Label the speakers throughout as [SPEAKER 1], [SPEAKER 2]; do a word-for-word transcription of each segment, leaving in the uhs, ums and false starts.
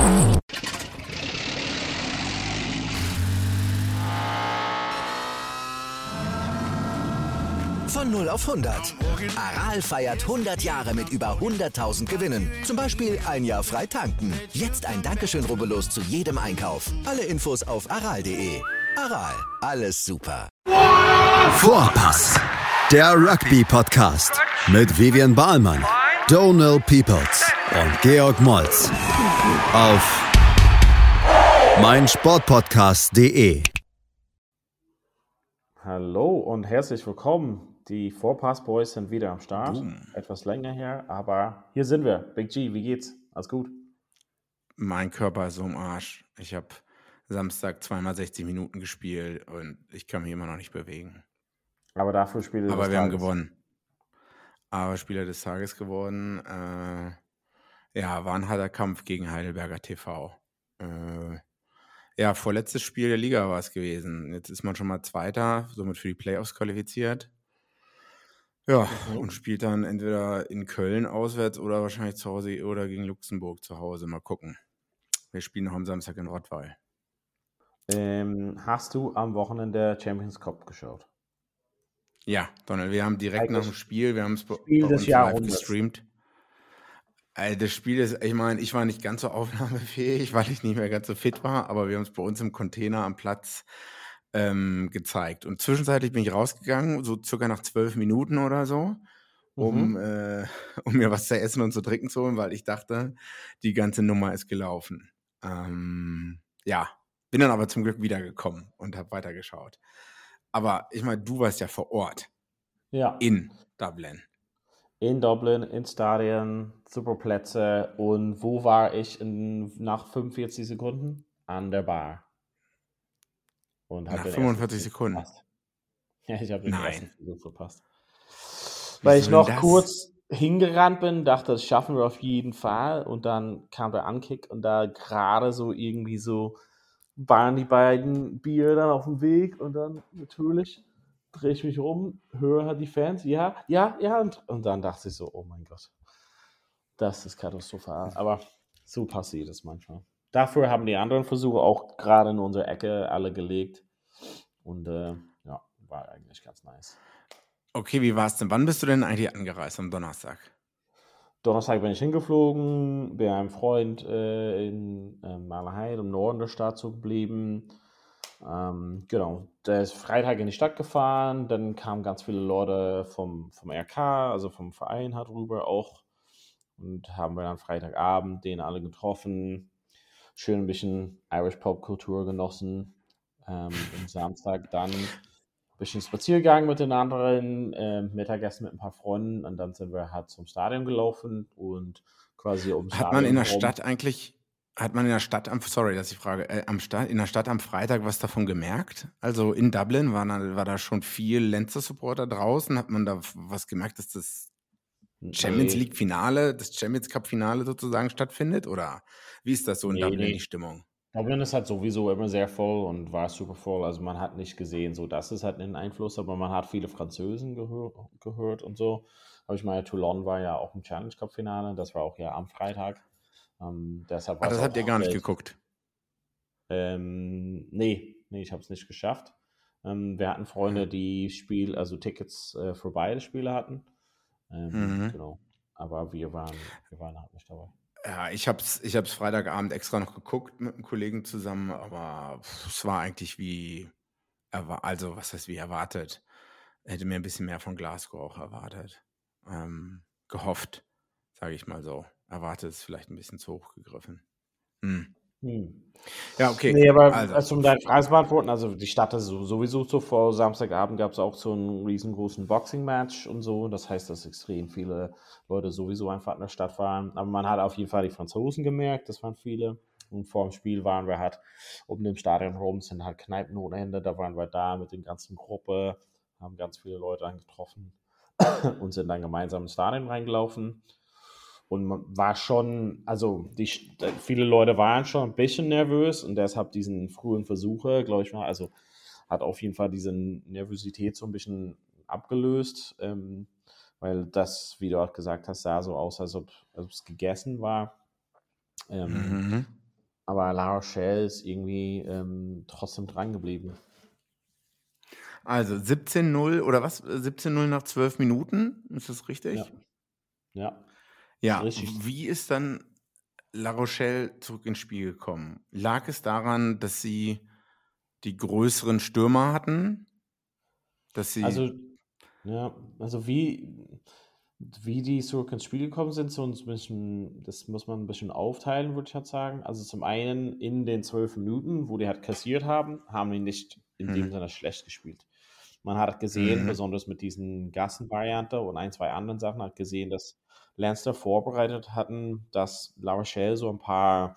[SPEAKER 1] Von null auf hundert. Aral feiert hundert Jahre mit über hunderttausend Gewinnen. Zum Beispiel ein Jahr frei tanken. Jetzt ein Dankeschön, rubbellos zu jedem Einkauf. Alle Infos auf aral punkt de. Aral, alles super.
[SPEAKER 2] Vorpass, der Rugby-Podcast mit Vivian Bahlmann, Donald Peoples und Georg Moltz auf meinsportpodcast punkt de.
[SPEAKER 3] Hallo und herzlich willkommen. Die Vorpass Boys sind wieder am Start. Boom. Etwas länger her, aber hier sind wir. Big G, wie geht's? Alles gut?
[SPEAKER 4] Mein Körper ist so im Arsch. Ich habe Samstag zweimal sechzig Minuten gespielt und ich kann mich immer noch nicht bewegen.
[SPEAKER 3] Aber dafür Spieler des
[SPEAKER 4] Aber wir
[SPEAKER 3] Tages.
[SPEAKER 4] haben gewonnen. Aber Spieler des Tages geworden. Äh, ja, war ein harter Kampf gegen Heidelberger T V. Äh, ja, vorletztes Spiel der Liga war es gewesen. Jetzt ist man schon mal Zweiter, somit für die Playoffs qualifiziert. Ja, mhm. Und spielt dann entweder in Köln auswärts oder wahrscheinlich zu Hause oder gegen Luxemburg zu Hause. Mal gucken. Wir spielen noch am Samstag in Rottweil.
[SPEAKER 3] Ähm, hast du am Wochenende Champions Cup geschaut?
[SPEAKER 4] Ja, Donald, wir haben direkt
[SPEAKER 3] Eigentlich
[SPEAKER 4] nach dem Spiel, wir haben es bei,
[SPEAKER 3] Spiel
[SPEAKER 4] bei
[SPEAKER 3] des
[SPEAKER 4] uns live
[SPEAKER 3] Jahrhunderts.
[SPEAKER 4] gestreamt. Also das Spiel ist, ich meine, ich war nicht ganz so aufnahmefähig, weil ich nicht mehr ganz so fit war, aber wir haben es bei uns im Container am Platz ähm, gezeigt. Und zwischenzeitlich bin ich rausgegangen, so circa nach zwölf Minuten oder so, um,
[SPEAKER 3] Mhm.
[SPEAKER 4] äh, um mir was zu essen und zu trinken zu holen, weil ich dachte, die ganze Nummer ist gelaufen. Ähm, ja, bin dann aber zum Glück wiedergekommen und habe weitergeschaut. Aber ich meine, du warst ja vor Ort
[SPEAKER 3] Ja.
[SPEAKER 4] in Dublin.
[SPEAKER 3] In Dublin, in Stadien, super Plätze. Und wo war ich in, nach fünfundvierzig Sekunden? An der Bar. Und hab
[SPEAKER 4] Nach
[SPEAKER 3] den
[SPEAKER 4] fünfundvierzig
[SPEAKER 3] ersten Versuch
[SPEAKER 4] Sekunden?
[SPEAKER 3] verpasst. Ja, ich habe den
[SPEAKER 4] Nein.
[SPEAKER 3] ersten Versuch verpasst. Weil ich
[SPEAKER 4] Wieso denn
[SPEAKER 3] noch
[SPEAKER 4] das?
[SPEAKER 3] kurz hingerannt bin, dachte, das schaffen wir auf jeden Fall. Und dann kam der Ankick und da gerade so irgendwie so waren die beiden Bier dann auf dem Weg. Und dann natürlich drehe ich mich um, höre halt die Fans, ja, ja, ja. Und, und dann dachte ich so, oh mein Gott, das ist katastrophal. Aber so passiert es manchmal. Dafür haben die anderen Versuche auch gerade in unsere Ecke alle gelegt. Und äh, ja, war eigentlich ganz nice.
[SPEAKER 4] Okay, wie war es denn? Wann bist du denn eigentlich angereist am Donnerstag?
[SPEAKER 3] Donnerstag bin ich hingeflogen, bei einem Freund äh, in äh, Malerheid im Norden der Stadt so geblieben. Ähm, genau, der ist Freitag in die Stadt gefahren, dann kamen ganz viele Leute vom, vom R K, also vom Verein halt rüber auch. Und haben wir dann Freitagabend den alle getroffen, schön ein bisschen Irish Pop-Kultur genossen. Ähm, und Samstag dann ein bisschen Spaziergang mit den anderen, äh, Mittagessen mit ein paar Freunden und dann sind wir halt zum Stadion gelaufen und quasi um
[SPEAKER 4] Hat man in der
[SPEAKER 3] rum-
[SPEAKER 4] Stadt eigentlich, hat man in der Stadt, am, sorry, dass ich frage, äh, am Stadt, in der Stadt am Freitag was davon gemerkt? Also in Dublin war da, war da schon viel Leinster-Supporter draußen? Hat man da was gemerkt, dass das Champions
[SPEAKER 3] Nee.
[SPEAKER 4] League-Finale, das Champions Cup-Finale sozusagen stattfindet? Oder wie ist das so in
[SPEAKER 3] Nee,
[SPEAKER 4] Dublin,
[SPEAKER 3] nee.
[SPEAKER 4] die Stimmung?
[SPEAKER 3] Dublin ist halt sowieso immer sehr voll und war super voll. Also man hat nicht gesehen, so das ist halt ein Einfluss, aber man hat viele Französen gehör, gehört und so. Aber ich meine, Toulon war ja auch im Challenge Cup Finale, das war auch ja am Freitag. Ähm, deshalb war
[SPEAKER 4] Ah, das
[SPEAKER 3] es
[SPEAKER 4] habt
[SPEAKER 3] auch
[SPEAKER 4] ihr gar nicht
[SPEAKER 3] echt-
[SPEAKER 4] geguckt.
[SPEAKER 3] Ähm, nee, nee, ich habe es nicht geschafft. Ähm, wir hatten Freunde, die Spiel, also Tickets äh, für beide Spiele hatten. Ähm,
[SPEAKER 4] Mhm.
[SPEAKER 3] Genau. Aber wir waren, wir waren halt nicht dabei.
[SPEAKER 4] Ja, ich hab's, ich hab's Freitagabend extra noch geguckt mit einem Kollegen zusammen, aber pff, es war eigentlich wie, erwa- also was heißt wie erwartet. Hätte mir ein bisschen mehr von Glasgow auch erwartet. Ähm, gehofft, sage ich mal so. Erwartet ist vielleicht ein bisschen zu hoch gegriffen. Hm.
[SPEAKER 3] Hm.
[SPEAKER 4] Ja, okay.
[SPEAKER 3] Nee, aber
[SPEAKER 4] also,
[SPEAKER 3] also, um deine Frage zu beantworten, also die Stadt ist so- sowieso zuvor. Samstagabend gab es auch so einen riesengroßen Boxing-Match und so. Das heißt, dass extrem viele Leute sowieso einfach in der Stadt waren. Aber man hat auf jeden Fall die Franzosen gemerkt, das waren viele. Und vor dem Spiel waren wir halt um dem Stadion rum, sind halt Kneipen ohne Ende. Da waren wir da mit den ganzen Gruppe, haben ganz viele Leute angetroffen und sind dann gemeinsam ins Stadion reingelaufen. Und man war schon, also die, viele Leute waren schon ein bisschen nervös und deshalb diesen frühen Versuche, glaube ich mal, also hat auf jeden Fall diese Nervosität so ein bisschen abgelöst, ähm, weil das, wie du auch gesagt hast, sah so aus, als ob, als ob es gegessen war. Ähm,
[SPEAKER 4] mhm.
[SPEAKER 3] aber La Rochelle ist irgendwie ähm, trotzdem dran geblieben.
[SPEAKER 4] Also siebzehn null oder was? siebzehn null nach zwölf Minuten, ist das richtig?
[SPEAKER 3] Ja. Ja.
[SPEAKER 4] Ja,
[SPEAKER 3] Ist richtig.
[SPEAKER 4] wie ist dann La Rochelle zurück ins Spiel gekommen? Lag es daran, dass sie die größeren Stürmer hatten? Dass sie.
[SPEAKER 3] Also, ja, also wie, wie die zurück ins Spiel gekommen sind, so ein bisschen, das muss man ein bisschen aufteilen, würde ich halt sagen. Also zum einen in den zwölf Minuten, wo die halt kassiert haben, haben die nicht in dem
[SPEAKER 4] Mhm.
[SPEAKER 3] Sinne schlecht gespielt. Man hat gesehen,
[SPEAKER 4] Mhm.
[SPEAKER 3] besonders mit diesen Gassenvariante und ein, zwei anderen Sachen, hat gesehen, dass Leinster vorbereitet hatten, dass La Rochelle so ein paar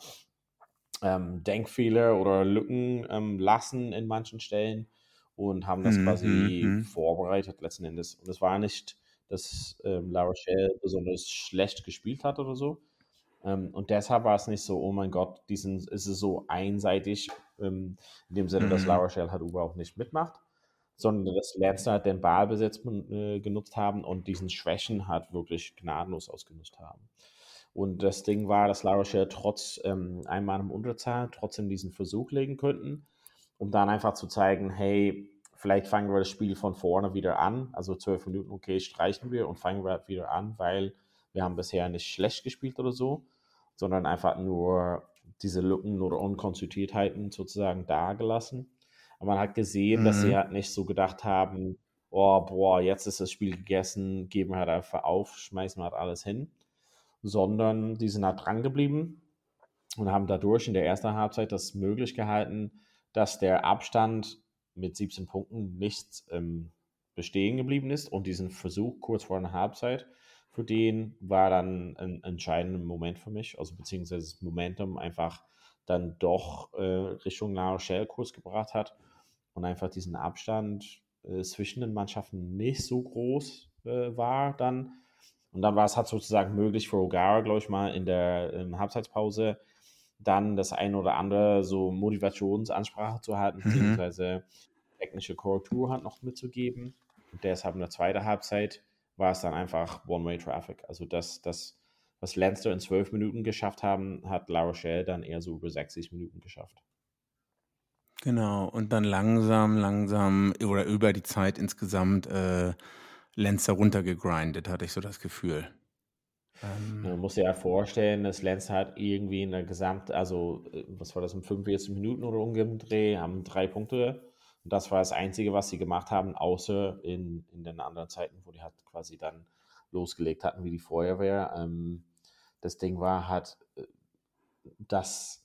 [SPEAKER 3] ähm, Denkfehler oder Lücken ähm, lassen in manchen Stellen und haben das
[SPEAKER 4] Mhm.
[SPEAKER 3] quasi
[SPEAKER 4] Mhm.
[SPEAKER 3] vorbereitet letzten Endes. Und es war nicht, dass ähm, La Rochelle besonders schlecht gespielt hat oder so. Ähm, und deshalb war es nicht so, oh mein Gott, diesen, ist es so einseitig, ähm, in dem Sinne, dass La
[SPEAKER 4] Mhm.
[SPEAKER 3] Rochelle halt überhaupt nicht mitmacht, sondern dass Leinster halt den Ballbesitz äh, genutzt haben und diesen Schwächen halt wirklich gnadenlos ausgenutzt haben. Und das Ding war, dass La Rochelle trotz ähm, einmal im Unterzahl trotzdem diesen Versuch legen könnten, um dann einfach zu zeigen, hey, vielleicht fangen wir das Spiel von vorne wieder an. Also zwölf Minuten, okay, streichen wir und fangen wir wieder an, weil wir haben bisher nicht schlecht gespielt oder so, sondern einfach nur diese Lücken oder Unkonzentriertheiten sozusagen dagelassen. Aber man hat gesehen, dass sie
[SPEAKER 4] Mhm.
[SPEAKER 3] halt nicht so gedacht haben, oh, boah, jetzt ist das Spiel gegessen, geben wir halt einfach auf, schmeißen wir halt alles hin, sondern die sind halt dran geblieben und haben dadurch in der ersten Halbzeit das möglich gehalten, dass der Abstand mit siebzehn Punkten nicht ähm, bestehen geblieben ist und diesen Versuch kurz vor der Halbzeit, für den war dann ein entscheidender Moment für mich, also beziehungsweise das Momentum einfach dann doch äh, Richtung La Rochelle kurz gebracht hat und einfach diesen Abstand äh, zwischen den Mannschaften nicht so groß äh, war dann. Und dann war es halt sozusagen möglich für O'Gara, glaube ich mal, in der in Halbzeitpause dann das ein oder andere so Motivationsansprache zu halten,
[SPEAKER 4] Mhm.
[SPEAKER 3] beziehungsweise technische Korrektur halt noch mitzugeben. Und deshalb in der zweiten Halbzeit war es dann einfach One-Way-Traffic. Also das, das, was Leinster in zwölf Minuten geschafft haben, hat La Rochelle dann eher so über sechzig Minuten geschafft.
[SPEAKER 4] Genau, und dann langsam, langsam oder über die Zeit insgesamt äh, Leinster runtergegrindet, hatte ich so das Gefühl. Ähm,
[SPEAKER 3] Man muss sich ja vorstellen, dass Leinster hat irgendwie in der Gesamt, also was war das, in fünfundvierzig Minuten oder umgedreht, haben drei Punkte. Und das war das Einzige, was sie gemacht haben, außer in, in den anderen Zeiten, wo die halt quasi dann losgelegt hatten wie die Feuerwehr. Ähm, das Ding war halt, dass,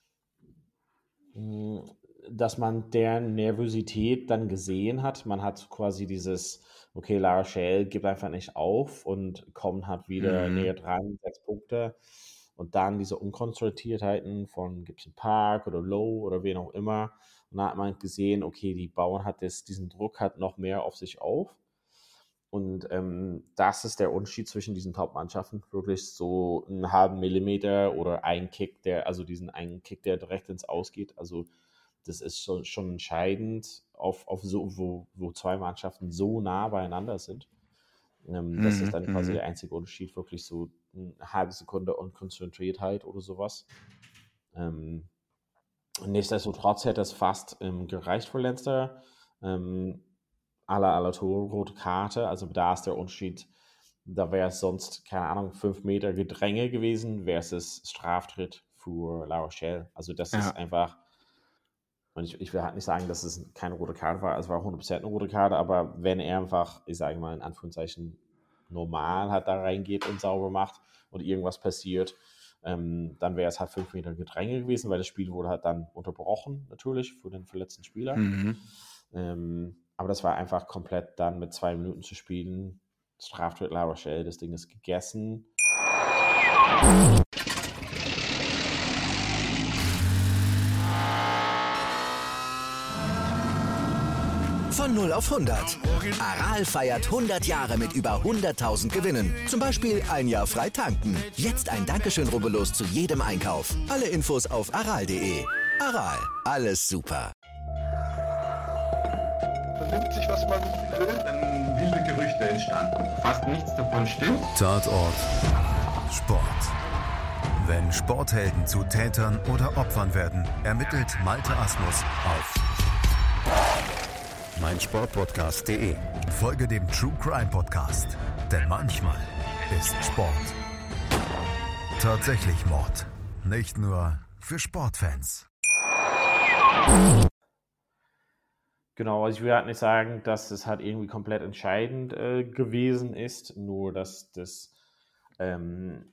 [SPEAKER 3] dass man deren Nervosität dann gesehen hat. Man hat quasi dieses, okay, La Rochelle gibt einfach nicht auf und kommt halt wieder
[SPEAKER 4] Mhm.
[SPEAKER 3] näher dran, sechs Punkte. Und dann diese Unkonzentriertheiten von Gibson Park oder Lowe oder wen auch immer. Und da hat man gesehen, okay, die bauen halt das, diesen Druck halt noch mehr auf sich auf. Und ähm, das ist der Unterschied zwischen diesen Top-Mannschaften. Wirklich so einen halben Millimeter oder ein Kick, der, also diesen einen Kick, der direkt ins Aus geht. Also das ist schon, schon entscheidend, auf, auf so, wo, wo zwei Mannschaften so nah beieinander sind. Ähm, das ist
[SPEAKER 4] Mhm.
[SPEAKER 3] dann quasi
[SPEAKER 4] Mhm.
[SPEAKER 3] der einzige Unterschied, wirklich so eine halbe Sekunde Unkonzentriertheit oder sowas. Ähm, nichtsdestotrotz hätte es fast ähm, gereicht für Leinster. Ähm, aller aller Tore, rote Karte, also da ist der Unterschied, da wäre es sonst, keine Ahnung, fünf Meter Gedränge gewesen, versus Straftritt für La Rochelle. Also das
[SPEAKER 4] Ja.
[SPEAKER 3] ist einfach, und ich, ich will halt nicht sagen, dass es keine rote Karte war, es war hundert Prozent eine rote Karte, aber wenn er einfach, ich sage mal in Anführungszeichen, normal halt da reingeht und sauber macht und irgendwas passiert, ähm, dann wäre es halt fünf Meter Gedränge gewesen, weil das Spiel wurde halt dann unterbrochen, natürlich, für den verletzten Spieler.
[SPEAKER 4] Mhm.
[SPEAKER 3] Ähm, aber das war einfach komplett dann mit zwei Minuten zu spielen. Straftritt La Rochelle, das Ding ist gegessen.
[SPEAKER 1] Von null auf hundert. Aral feiert hundert Jahre mit über hunderttausend Gewinnen. Zum Beispiel ein Jahr frei tanken. Jetzt ein Dankeschön, rubbellos zu jedem Einkauf. Alle Infos auf aral punkt de. Aral, alles super.
[SPEAKER 5] Vernimmt sich, was man will.
[SPEAKER 6] Dann wilde Gerüchte entstanden. Fast nichts davon stimmt.
[SPEAKER 2] Tatort Sport. Wenn Sporthelden zu Tätern oder Opfern werden, ermittelt Malte Asmus auf meinsportpodcast punkt de. Folge dem True Crime Podcast, denn manchmal ist Sport tatsächlich Mord. Nicht nur für Sportfans.
[SPEAKER 3] Genau, also ich will halt nicht sagen, dass es halt irgendwie komplett entscheidend äh, gewesen ist, nur dass das, ähm,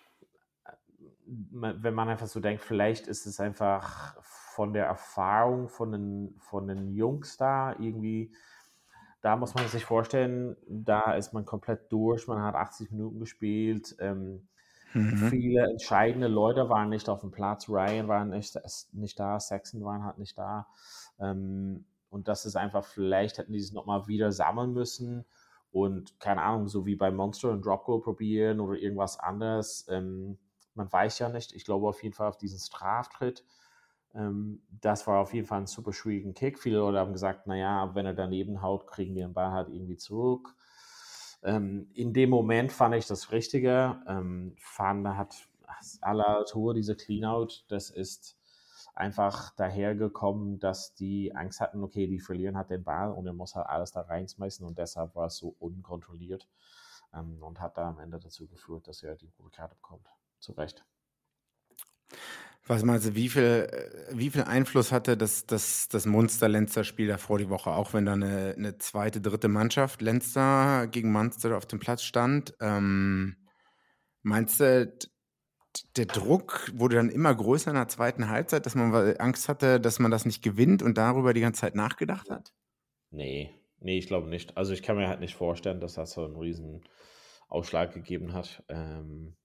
[SPEAKER 3] man, wenn man einfach so denkt, vielleicht ist es einfach von der Erfahrung von den, von den Jungs da irgendwie, da muss man sich vorstellen, da ist man komplett durch, man hat achtzig Minuten gespielt, ähm,
[SPEAKER 4] Mhm.
[SPEAKER 3] viele entscheidende Leute waren nicht auf dem Platz, Ryan war nicht, nicht da, Sexton waren halt nicht da, ähm, und das ist einfach, vielleicht hätten die es nochmal wieder sammeln müssen und keine Ahnung, so wie bei Monster und Drop Goal probieren oder irgendwas anderes. Ähm, man weiß ja nicht. Ich glaube auf jeden Fall auf diesen Straftritt. Ähm, das war auf jeden Fall ein super schwierigen Kick. Viele Leute haben gesagt, naja, wenn er daneben haut, kriegen die den Ball halt irgendwie zurück. Ähm, in dem Moment fand ich das Richtige. Ähm, fand, da hat à la Tour diese Cleanout, das ist einfach dahergekommen, dass die Angst hatten, okay, die verlieren halt den Ball und er muss halt alles da reinschmeißen und deshalb war es so unkontrolliert ähm, und hat da am Ende dazu geführt, dass er die rote Karte bekommt. Zu Recht.
[SPEAKER 4] Was meinst du, wie viel, äh, wie viel Einfluss hatte das, das, das Munster-Leinster-Spiel davor die Woche, auch wenn da eine, eine zweite, dritte Mannschaft Leinster gegen Munster auf dem Platz stand? Ähm, meinst du, d- der Druck wurde dann immer größer in der zweiten Halbzeit, dass man wa- Angst hatte, dass man das nicht gewinnt und darüber die ganze Zeit nachgedacht hat?
[SPEAKER 3] Nee, nee, ich glaube nicht. Also ich kann mir halt nicht vorstellen, dass das so einen riesen Ausschlag gegeben hat. Ähm,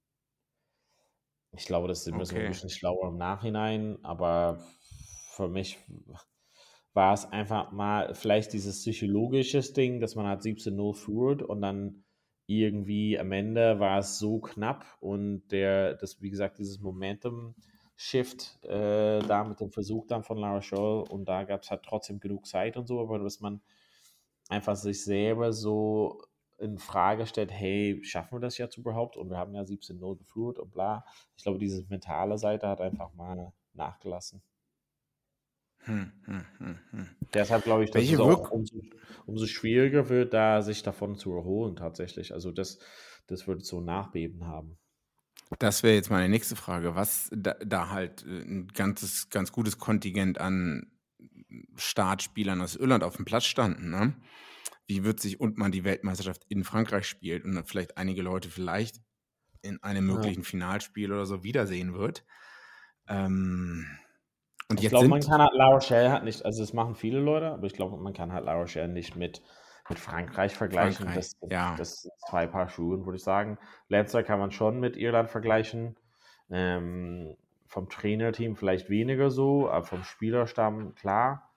[SPEAKER 3] ich glaube, das sind wir so ein
[SPEAKER 4] Okay.
[SPEAKER 3] bisschen schlauer im Nachhinein, aber für mich war es einfach mal vielleicht dieses psychologische Ding, dass man halt siebzehn null führt und dann irgendwie am Ende war es so knapp und der, das, wie gesagt, dieses Momentum-Shift äh, da mit dem Versuch dann von La Rochelle und da gab es halt trotzdem genug Zeit und so, aber dass man einfach sich selber so in Frage stellt, hey, schaffen wir das jetzt überhaupt? Und wir haben ja siebzehn null geführt und bla. Ich glaube, diese mentale Seite hat einfach mal nachgelassen.
[SPEAKER 4] Hm, hm, hm, hm.
[SPEAKER 3] Deshalb glaube ich, dass
[SPEAKER 4] Welche
[SPEAKER 3] es auch
[SPEAKER 4] Wirk
[SPEAKER 3] umso, umso schwieriger wird, da sich davon zu erholen tatsächlich. Also das, das wird so ein Nachbeben haben.
[SPEAKER 4] Das wäre jetzt meine nächste Frage. Was da, da halt äh, ein ganzes, ganz gutes Kontingent an Startspielern aus Irland auf dem Platz standen, ne? Wie wird sich und man die Weltmeisterschaft in Frankreich spielt und dann vielleicht einige Leute vielleicht in einem
[SPEAKER 3] Ja.
[SPEAKER 4] möglichen Finalspiel oder so wiedersehen wird. Ähm, und
[SPEAKER 3] Ich
[SPEAKER 4] jetzt
[SPEAKER 3] glaube, man
[SPEAKER 4] sind
[SPEAKER 3] kann halt La Rochelle halt nicht, also das machen viele Leute, aber ich glaube, man kann halt La Rochelle nicht mit, mit Frankreich vergleichen.
[SPEAKER 4] Frankreich,
[SPEAKER 3] Das,
[SPEAKER 4] ja.
[SPEAKER 3] das sind zwei Paar Schuhe, würde ich sagen. Leinster kann man schon mit Irland vergleichen. Ähm, vom Trainerteam vielleicht weniger so, aber vom Spielerstamm klar.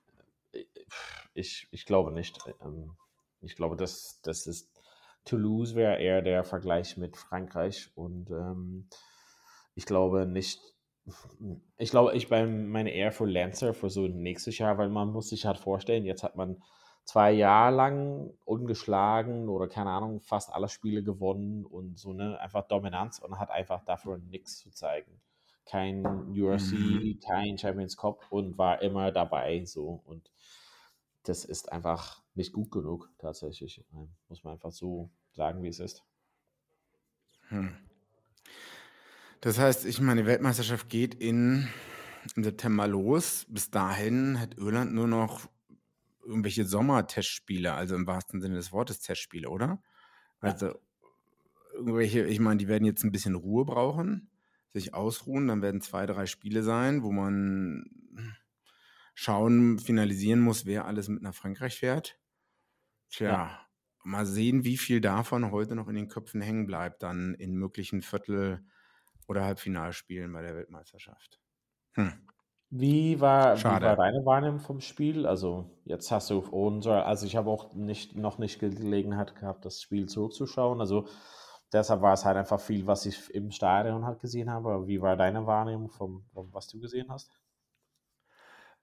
[SPEAKER 3] Ich, ich glaube nicht. Ähm, ich glaube, das, das ist Toulouse wäre eher der Vergleich mit Frankreich und ähm, ich glaube nicht. Ich glaube, ich bin meine eher für Lancer für so nächstes Jahr, weil man muss sich halt vorstellen, jetzt hat man zwei Jahre lang ungeschlagen oder keine Ahnung, fast alle Spiele gewonnen und so, ne, einfach Dominanz und hat einfach dafür nichts zu zeigen. Kein U R C,
[SPEAKER 4] Mhm.
[SPEAKER 3] kein Champions Cup und war immer dabei so und das ist einfach nicht gut genug tatsächlich. Ähm, Muss man einfach so sagen, wie es ist.
[SPEAKER 4] Hm. Das heißt, ich meine, die Weltmeisterschaft geht in, im September los. Bis dahin hat Irland nur noch irgendwelche Sommertestspiele, also im wahrsten Sinne des Wortes Testspiele, oder?
[SPEAKER 3] Ja.
[SPEAKER 4] Also irgendwelche, ich meine, die werden jetzt ein bisschen Ruhe brauchen, sich ausruhen, dann werden zwei, drei Spiele sein, wo man schauen, finalisieren muss, wer alles mit nach Frankreich fährt. Tja,
[SPEAKER 3] Ja.
[SPEAKER 4] mal sehen, wie viel davon heute noch in den Köpfen hängen bleibt, dann in möglichen Viertel- oder Halbfinalspielen bei der Weltmeisterschaft. Hm.
[SPEAKER 3] Wie war, wie war
[SPEAKER 4] Schade.
[SPEAKER 3] deine Wahrnehmung vom Spiel? Also jetzt hast du unser, also ich habe auch nicht, noch nicht Gelegenheit gehabt, das Spiel zurückzuschauen. Also deshalb war es halt einfach viel, was ich im Stadion halt gesehen habe. Aber wie war deine Wahrnehmung vom, vom was du gesehen hast?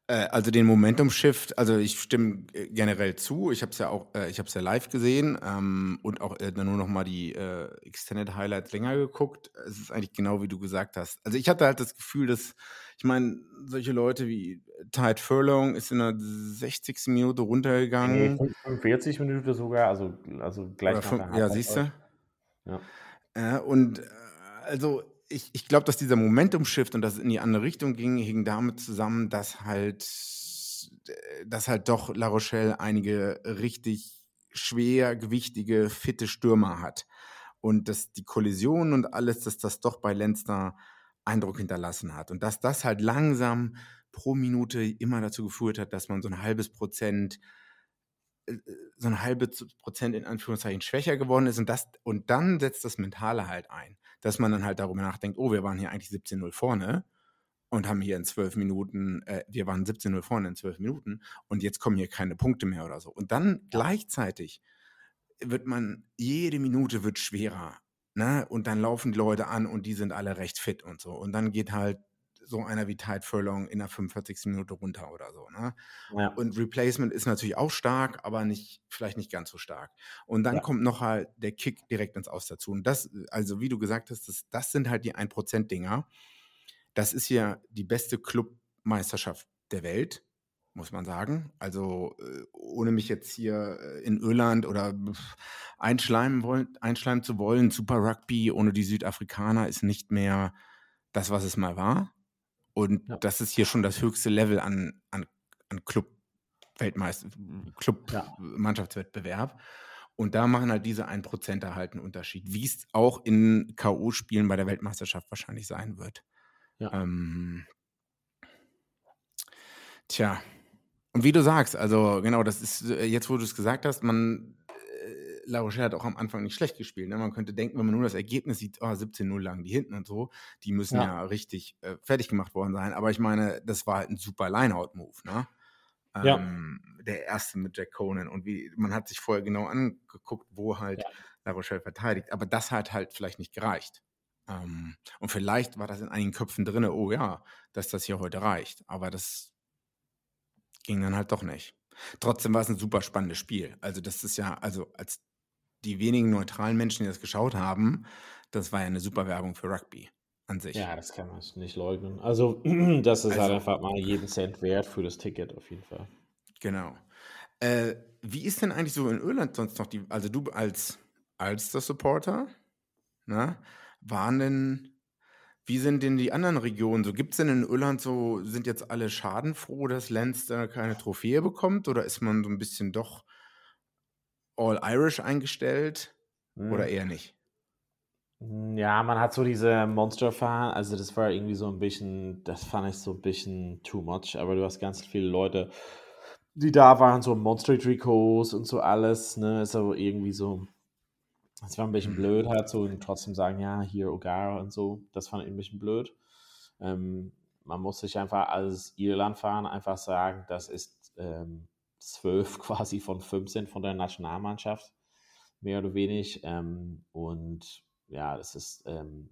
[SPEAKER 4] Äh, also den Momentum-Shift, also ich stimme äh, generell zu. Ich habe es ja auch, äh, ich habe es ja live gesehen ähm, und auch äh, dann nur noch mal die äh, Extended Highlights länger geguckt. Es ist eigentlich genau wie du gesagt hast. Also ich hatte halt das Gefühl, dass, ich meine, solche Leute wie Tide Furlong ist in der sechzigsten Minute
[SPEAKER 3] Nee,
[SPEAKER 4] runtergegangen.
[SPEAKER 3] fünfundvierzig Minuten sogar, also, also gleich
[SPEAKER 4] Oder
[SPEAKER 3] nach
[SPEAKER 4] fünf,
[SPEAKER 3] der
[SPEAKER 4] ja, siehst
[SPEAKER 3] Halbzeit.
[SPEAKER 4] du?
[SPEAKER 3] Ja.
[SPEAKER 4] Äh, und äh, also ich, ich glaube, dass dieser Momentum-Shift und dass es in die andere Richtung ging, hing damit zusammen, dass halt, äh, dass halt doch La Rochelle einige richtig schwergewichtige, fitte Stürmer hat. Und dass die Kollision und alles, dass das doch bei Leinster Eindruck hinterlassen hat. Und dass das halt langsam pro Minute immer dazu geführt hat, dass man so ein halbes Prozent äh, so ein halbes Prozent in Anführungszeichen schwächer geworden ist und das und dann setzt das Mentale halt ein, dass man dann halt darüber nachdenkt, oh, wir waren hier eigentlich siebzehn null vorne und haben hier in zwölf Minuten, äh, wir waren siebzehn null vorne in zwölf Minuten und jetzt kommen hier keine Punkte mehr oder so. Und dann gleichzeitig wird man, jede Minute wird schwerer, ne? Und dann laufen die Leute an und die sind alle recht fit und so. Und dann geht halt so einer wie Tide Furlong in der fünfundvierzigsten Minute runter oder so, ne?
[SPEAKER 3] Ja.
[SPEAKER 4] Und Replacement ist natürlich auch stark, aber nicht, vielleicht nicht ganz so stark. Und dann
[SPEAKER 3] Ja.
[SPEAKER 4] kommt noch halt der Kick direkt ins Aus dazu. Und das, also wie du gesagt hast, das, das sind halt die ein Prozent Dinger. Das ist ja die beste Clubmeisterschaft der Welt, muss man sagen. Also äh, ohne mich jetzt hier äh, in Irland oder pff, einschleimen, wollen, einschleimen zu wollen, Super Rugby ohne die Südafrikaner ist nicht mehr das, was es mal war. Und
[SPEAKER 3] Ja.
[SPEAKER 4] das ist hier schon das höchste Level an, an, an Club Weltmeister, Club
[SPEAKER 3] Ja.
[SPEAKER 4] Mannschaftswettbewerb. Und da machen halt diese ein Prozent halt einen Unterschied, wie es auch in K O-Spielen bei der Weltmeisterschaft wahrscheinlich sein wird.
[SPEAKER 3] Ja.
[SPEAKER 4] Ähm, tja, und wie du sagst, also genau, das ist äh, jetzt, wo du es gesagt hast, man äh, La Rochelle hat auch am Anfang nicht schlecht gespielt. Ne? Man könnte denken, wenn man nur das Ergebnis sieht, oh, siebzehn null lagen die hinten und so, die müssen ja,
[SPEAKER 3] Ja.
[SPEAKER 4] richtig äh, fertig gemacht worden sein. Aber ich meine, das war halt ein super Line-Out-Move, ne?
[SPEAKER 3] Ja.
[SPEAKER 4] Ähm, der erste mit Jack Conan. Und wie, man hat sich vorher genau angeguckt, wo halt
[SPEAKER 3] Ja.
[SPEAKER 4] La Rochelle verteidigt. Aber das hat halt vielleicht nicht gereicht. Ähm, und vielleicht war das in einigen Köpfen drin, oh ja, dass das hier heute reicht. Aber das ging dann halt doch nicht. Trotzdem war es ein super spannendes Spiel. Also das ist ja, also als die wenigen neutralen Menschen, die das geschaut haben, das war ja eine super Werbung für Rugby an sich.
[SPEAKER 3] Ja, das kann man nicht leugnen. Also, das ist halt
[SPEAKER 4] Also,
[SPEAKER 3] einfach mal jeden Cent wert für das Ticket auf jeden Fall.
[SPEAKER 4] genau. Äh, wie ist denn eigentlich so in Irland sonst noch die, also du als Ulster-Supporter, ne, waren denn, wie sind denn die anderen Regionen so? Gibt es denn in Irland so, sind jetzt alle schadenfroh, dass Leinster keine Trophäe bekommt oder ist man so ein bisschen doch all-Irish eingestellt oder
[SPEAKER 3] Hm.
[SPEAKER 4] eher nicht?
[SPEAKER 3] Ja, man hat so diese Monster-Fahren, also das war irgendwie so ein bisschen, das fand ich so ein bisschen too much, aber du hast ganz viele Leute, die da waren, so Monster-Trikots und so alles, ne, ist aber irgendwie so, es war ein bisschen
[SPEAKER 4] Mhm.
[SPEAKER 3] blöd halt so und trotzdem sagen, ja, hier O'Gara und so, das fand ich ein bisschen blöd. Ähm, man muss sich einfach als Irland fahren einfach sagen, das ist ähm, zwölf quasi von fünfzehn von der Nationalmannschaft, mehr oder wenig. Ähm, und ja, das ist, ähm,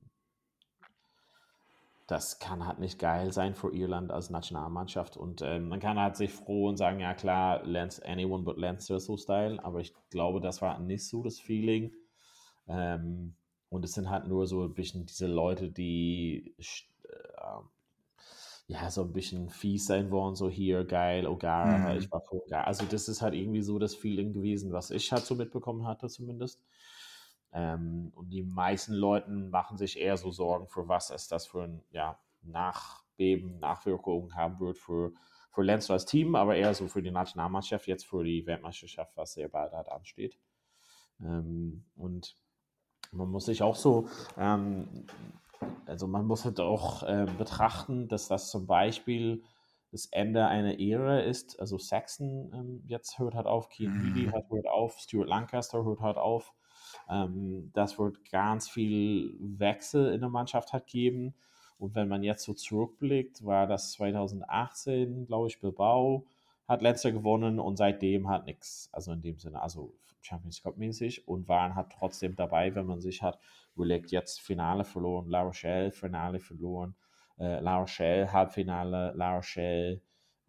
[SPEAKER 3] das kann halt nicht geil sein für Irland als Nationalmannschaft. Und ähm, man kann halt sich froh und sagen, ja klar, Lance, anyone but Leinster so Style. Aber ich glaube, das war nicht so das Feeling. Ähm, und es sind halt nur so ein bisschen diese Leute, die äh, ja, so ein bisschen fies sein wollen, so hier, geil, O'Gara,
[SPEAKER 4] Mhm.
[SPEAKER 3] ich war für O'Gara. Also das ist halt irgendwie so das Feeling gewesen, was ich halt so mitbekommen hatte zumindest. Ähm, und die meisten Leuten machen sich eher so Sorgen, für was es das für ein ja, Nachbeben, Nachwirkungen haben wird für, für Leinster als Team, aber eher so für die Nationalmannschaft, jetzt für die Weltmeisterschaft, was sehr bald halt ansteht. Ähm, und man muss sich auch so, ähm, also man muss halt auch äh, betrachten, dass das zum Beispiel das Ende einer Ära ist. Also Saxon ähm, jetzt hört halt auf, Cian Healy
[SPEAKER 4] Mhm.
[SPEAKER 3] hat hört auf, Stuart Lancaster hört halt auf. Ähm, das wird ganz viel Wechsel in der Mannschaft hat geben. Und wenn man jetzt so zurückblickt, war das zwanzig achtzehn, glaube ich, Bilbao hat Leinster gewonnen und seitdem hat nichts. Also in dem Sinne, also Champions Cup mäßig und waren halt trotzdem dabei, wenn man sich hat überlegt, jetzt Finale verloren, La Rochelle Finale verloren, äh, La Rochelle Halbfinale, La Rochelle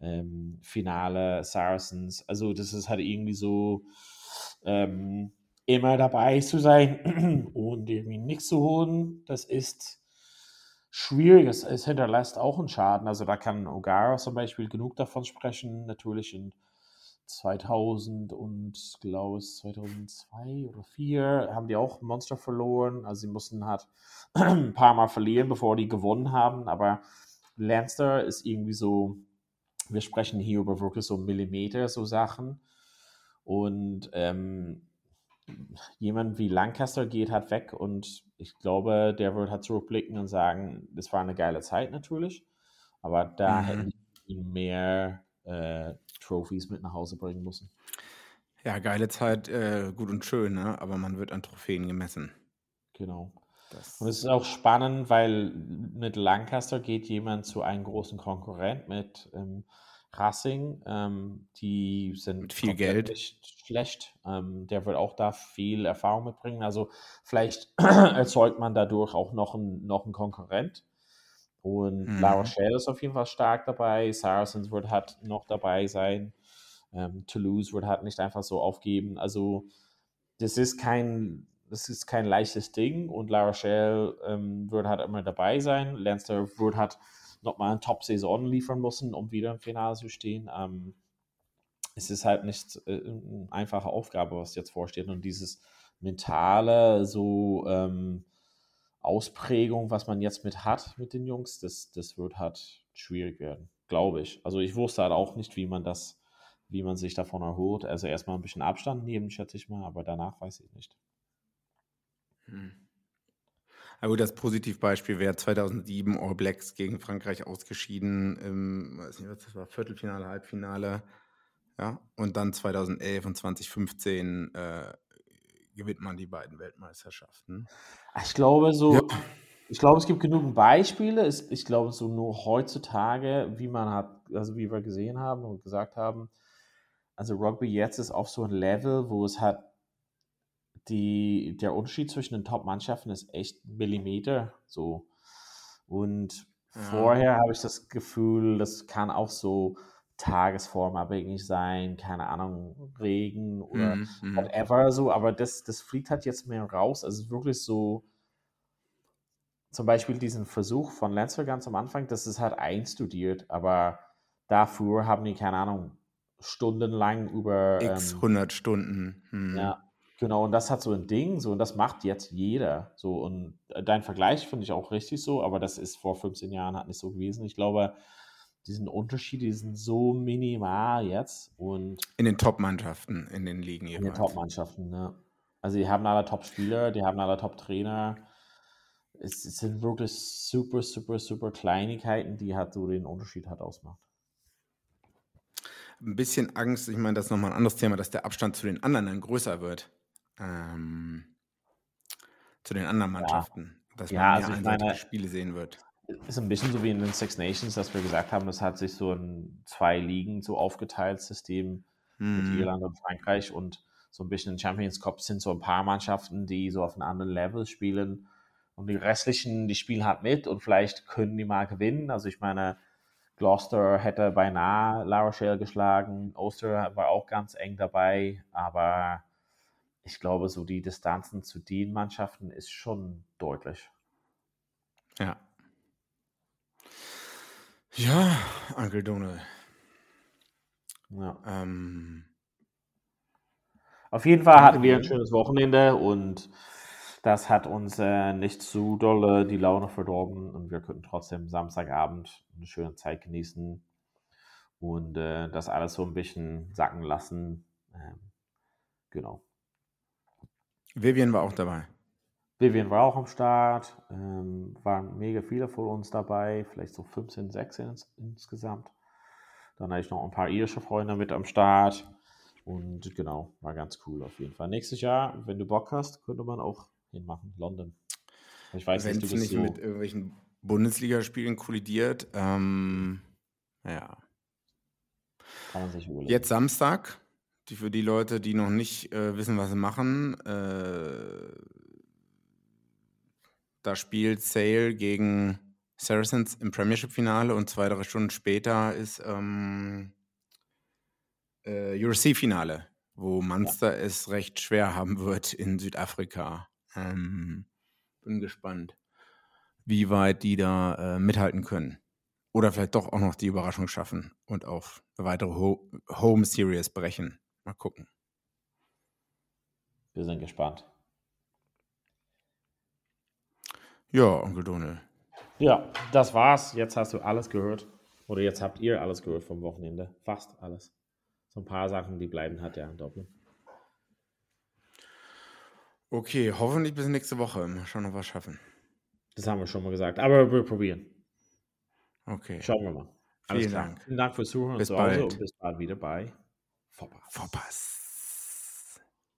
[SPEAKER 3] ähm, Finale Saracens. Also das ist halt irgendwie so, ähm, immer dabei zu sein und irgendwie nichts zu holen, das ist schwierig. Es, es hinterlässt auch einen Schaden. Also da kann O'Gara zum Beispiel genug davon sprechen. Natürlich in zweitausend und glaube es zweitausendzwei oder vier haben die auch Monster verloren. Also sie mussten halt ein paar Mal verlieren, bevor die gewonnen haben. Aber Lancer ist irgendwie so, wir sprechen hier über wirklich so Millimeter, so Sachen. Und ähm, jemand wie Lancaster geht halt weg und ich glaube, der wird halt zurückblicken und sagen, das war eine geile Zeit natürlich, aber da
[SPEAKER 4] Mhm.
[SPEAKER 3] hätten die mehr äh, Trophies mit nach Hause bringen müssen.
[SPEAKER 4] Ja, geile Zeit, äh, gut und schön, ne? Aber man wird an Trophäen gemessen.
[SPEAKER 3] Genau.
[SPEAKER 4] Das
[SPEAKER 3] Und es ist auch spannend, weil mit Lancaster geht jemand zu einem großen Konkurrent mit ähm, Racing. Ähm, die sind
[SPEAKER 4] Mit viel
[SPEAKER 3] komplett
[SPEAKER 4] Geld.
[SPEAKER 3] nicht schlecht. Ähm, der wird auch da viel Erfahrung mitbringen. Also vielleicht erzeugt man dadurch auch noch einen noch einen Konkurrent. Und
[SPEAKER 4] Mhm.
[SPEAKER 3] La Rochelle ist auf jeden Fall stark dabei. Saracens wird halt noch dabei sein. Ähm, Toulouse wird halt nicht einfach so aufgeben. Also das ist kein, das ist kein leichtes Ding und La Rochelle ähm, wird halt immer dabei sein. Leinster wird halt nochmal eine Top-Saison liefern müssen, um wieder im Finale zu stehen. Ähm, es ist halt nicht äh, eine einfache Aufgabe, was jetzt vorsteht. Und dieses mentale, so ähm, Ausprägung, was man jetzt mit hat mit den Jungs, das, das wird halt schwierig werden, glaube ich. Also ich wusste halt auch nicht, wie man das, wie man sich davon erholt. Also erstmal ein bisschen Abstand nehmen, schätze ich mal, aber danach weiß ich nicht.
[SPEAKER 4] Hm. Aber gut, das Positivbeispiel wäre zweitausendsieben All Blacks gegen Frankreich ausgeschieden im, weiß nicht, was das war, Viertelfinale, Halbfinale. Ja, und dann zweitausendelf und zweitausendfünfzehn äh, gewinnt man die beiden Weltmeisterschaften.
[SPEAKER 3] Ich glaube so,
[SPEAKER 4] Ja.
[SPEAKER 3] ich glaube, es gibt genügend Beispiele. Es, ich glaube, so nur heutzutage, wie man hat, also wie wir gesehen haben und gesagt haben, also Rugby jetzt ist auf so ein Level, wo es hat die, der Unterschied zwischen den Top-Mannschaften ist echt Millimeter so. Und
[SPEAKER 4] Ja.
[SPEAKER 3] vorher habe ich das Gefühl, das kann auch so tagesformabhängig sein, keine Ahnung, Regen oder
[SPEAKER 4] Mhm, mhm.
[SPEAKER 3] whatever so, aber das, das fliegt halt jetzt mehr raus. Also es ist wirklich so, zum Beispiel diesen Versuch von Lancer ganz am Anfang, das ist halt einstudiert, aber dafür haben die, keine Ahnung, stundenlang über
[SPEAKER 4] X
[SPEAKER 3] ähm,
[SPEAKER 4] hundert Stunden. Hm.
[SPEAKER 3] ja, genau, und das hat so ein Ding, so, und das macht jetzt jeder. So, und dein Vergleich finde ich auch richtig so, aber das ist vor fünfzehn Jahren halt nicht so gewesen. Ich glaube, diesen Unterschiede, die sind so minimal jetzt und
[SPEAKER 4] In den Top-Mannschaften, in den Ligen
[SPEAKER 3] in den
[SPEAKER 4] jeweils.
[SPEAKER 3] Top-Mannschaften, ne? Also die haben alle Top-Spieler, die haben alle Top-Trainer. Es, es sind wirklich super, super, super Kleinigkeiten, die halt so den Unterschied halt ausmacht.
[SPEAKER 4] Ein bisschen Angst, ich meine, das ist nochmal ein anderes Thema, dass der Abstand zu den anderen dann größer wird. Ähm, zu den anderen Mannschaften. Dass
[SPEAKER 3] Ja,
[SPEAKER 4] man mehr
[SPEAKER 3] also ich
[SPEAKER 4] einseitige
[SPEAKER 3] meine,
[SPEAKER 4] Spiele sehen wird.
[SPEAKER 3] ist ein bisschen so wie in den Six Nations, dass wir gesagt haben, das hat sich so in zwei Ligen so aufgeteilt, System mit
[SPEAKER 4] Mhm.
[SPEAKER 3] Irland und Frankreich und so ein bisschen in Champions Cup sind so ein paar Mannschaften, die so auf einem anderen Level spielen und die restlichen, die spielen halt mit und vielleicht können die mal gewinnen. Also ich meine, Gloucester hätte beinahe La Rochelle geschlagen, Ulster war auch ganz eng dabei, aber ich glaube, so die Distanzen zu den Mannschaften ist schon deutlich.
[SPEAKER 4] Ja. Ja, Uncle Donald.
[SPEAKER 3] Ja.
[SPEAKER 4] Ähm,
[SPEAKER 3] Auf jeden Fall
[SPEAKER 4] danke
[SPEAKER 3] hatten wir ein
[SPEAKER 4] dir.
[SPEAKER 3] schönes Wochenende und das hat uns äh, nicht zu dolle die Laune verdorben und wir könnten trotzdem Samstagabend eine schöne Zeit genießen und äh, das alles so ein bisschen sacken lassen. Ähm, genau.
[SPEAKER 4] Vivian war auch dabei.
[SPEAKER 3] Vivian war auch am Start, ähm, waren mega viele von uns dabei, vielleicht so fünfzehn, sechzehn ins, insgesamt. Dann hatte ich noch ein paar irische Freunde mit am Start und genau, war ganz cool auf jeden Fall. Nächstes Jahr, wenn du Bock hast, könnte man auch hinmachen, London. Ich weiß
[SPEAKER 4] Wenn
[SPEAKER 3] nicht, du
[SPEAKER 4] es
[SPEAKER 3] bist
[SPEAKER 4] nicht
[SPEAKER 3] so,
[SPEAKER 4] mit irgendwelchen Bundesligaspielen kollidiert. Ähm, ja.
[SPEAKER 3] kann man sich überlegen.
[SPEAKER 4] Jetzt Samstag. Die, für die Leute, die noch nicht äh, wissen, was sie machen. Äh, da spielt Sale gegen Saracens im Premiership-Finale und zwei, drei Stunden später ist ähm, äh, U R C-Finale, wo Munster ja. es recht schwer haben wird in Südafrika. Ähm, bin gespannt, wie weit die da äh, mithalten können. Oder vielleicht doch auch noch die Überraschung schaffen und auf eine weitere Ho- Home-Series brechen. Mal gucken.
[SPEAKER 3] Wir sind gespannt.
[SPEAKER 4] Ja, Onkel Donald.
[SPEAKER 3] Ja, das war's. Jetzt hast du alles gehört. Oder jetzt habt ihr alles gehört vom Wochenende. Fast alles. So ein paar Sachen, die bleiben hat ja in Dublin.
[SPEAKER 4] Okay, hoffentlich bis nächste Woche. Mal schauen, ob wir es schaffen.
[SPEAKER 3] Das haben wir schon mal gesagt. Aber wir probieren.
[SPEAKER 4] Okay.
[SPEAKER 3] Schauen wir mal. Alles
[SPEAKER 4] Vielen
[SPEAKER 3] klar.
[SPEAKER 4] Dank.
[SPEAKER 3] Vielen Dank fürs Zuhören
[SPEAKER 4] bis
[SPEAKER 3] zu Hause
[SPEAKER 4] bald.
[SPEAKER 3] und bis bald wieder bei Vorpass.
[SPEAKER 4] Vorpass.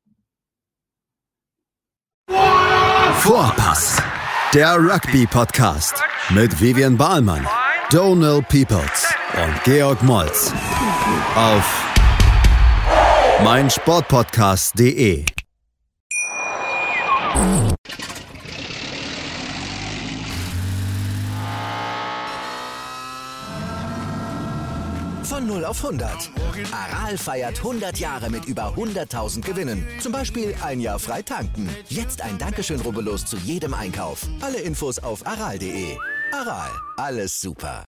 [SPEAKER 2] Vorpass, der Rugby-Podcast mit Vivian Bahlmann, Donald Peoples und Georg Moltz auf meinsportpodcast punkt de.
[SPEAKER 1] Von null auf hundert. Aral feiert hundert Jahre mit über hunderttausend Gewinnen. Zum Beispiel ein Jahr frei tanken. Jetzt ein Dankeschön, rubbellos zu jedem Einkauf. Alle Infos auf aral punkt de. Aral, alles super.